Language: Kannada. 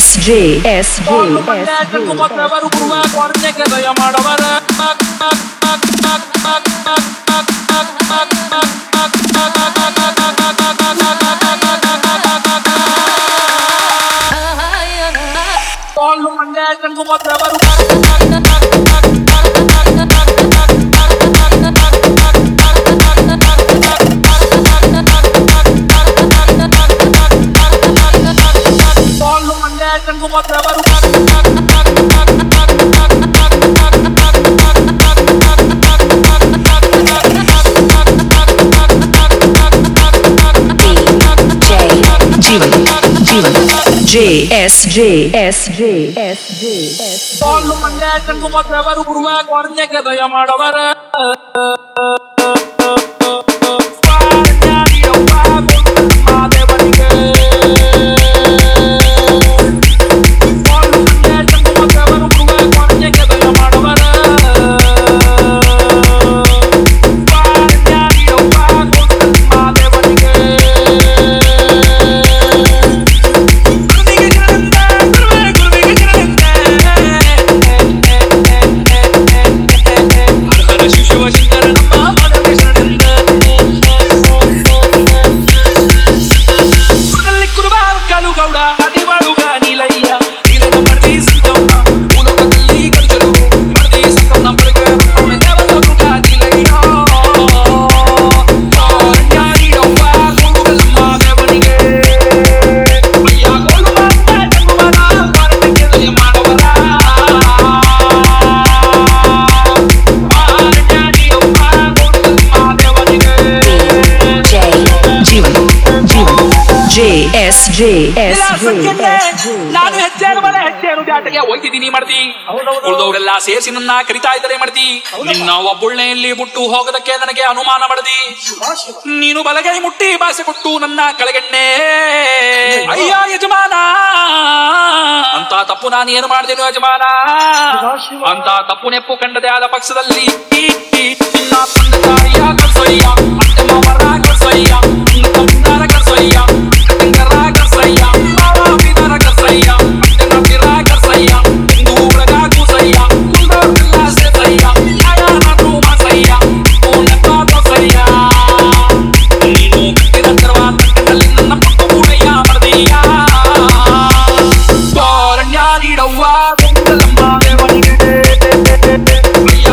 ನಾನು ಹೆಚ್ಚೇನು ಮನೆ ಹೆಚ್ಚೇನು ಜಾಟಗೆ ಹೋಯ್ತಿದ್ದೀನಿ ಮಾಡ್ತಿ ಉಳಿದವರೆಲ್ಲ ಸೇರಿಸಿ ನನ್ನ ಕರಿತಾ ಇದ್ದಾರೆ ಮಾಡ್ತಿ ನಿನ್ನ ಒಬ್ಬುಳ್ಳೆಯಲ್ಲಿ ಬಿಟ್ಟು ಹೋಗೋದಕ್ಕೆ ನನಗೆ ಅನುಮಾನ ಮಾಡದಿ ನೀನು ಬಲಗೈ ಮುಟ್ಟಿ ಭಾಷೆ ಕೊಟ್ಟು ನನ್ನ ಕೆಳಗೆಣ್ಣೆ ಅಯ್ಯ ಯಜಮಾನ ಅಂತ ತಪ್ಪು ನಾನು ಏನು ಮಾಡಿದೆನು ಯಜಮಾನ ಅಂತ ತಪ್ಪು ನೆಪ್ಪು ಕಂಡದೆ ಆದ ಪಕ್ಷದಲ್ಲಿ ನಿನ್ನ ತಂದೆ ತಾಯಿಯ ಕರ್ಸಯ್ಯ ಅತ್ತೆ ಮಾವರ ಕರ್ಸಯ್ಯ ನಿನ್ನ ತಮ್ಮರ ಕರ್ಸಯ್ಯ ತಂಗರ ಕರ್ಸಯ್ಯ ಮಾವ ಪಿದರ ಕರ್ಸಯ್ಯ ಅತ್ತೆ ನಟ್ಟಿರ ಕರ್ಸಯ್ಯ ಇಂದು ಉಳಗ ಕೂಸಯ್ಯ ಕುಂದೋರ್ನೆಲ್ಲ ಸೇಸಯ್ಯ ಯಾಯ ನಾನು ಮಾಸಯ್ಯ ಪೂರ್ಣಪ್ಪ ತೋಸಯ್ಯ ನೀನು ಬಿಟ್ಟಿದ ತರುವ ತಕ್ಕದಲ್ಲಿ ನನ್ನ ಪುಟ್ಟು ಮೂಡಯ್ಯ ಮರದಯ್ಯ ತೋರಣ್ಯ ನೀಡವ್ವ ಬೆಂಗಳಮ್ಮ ದೇವನಿಗೆ ಅಯ್ಯ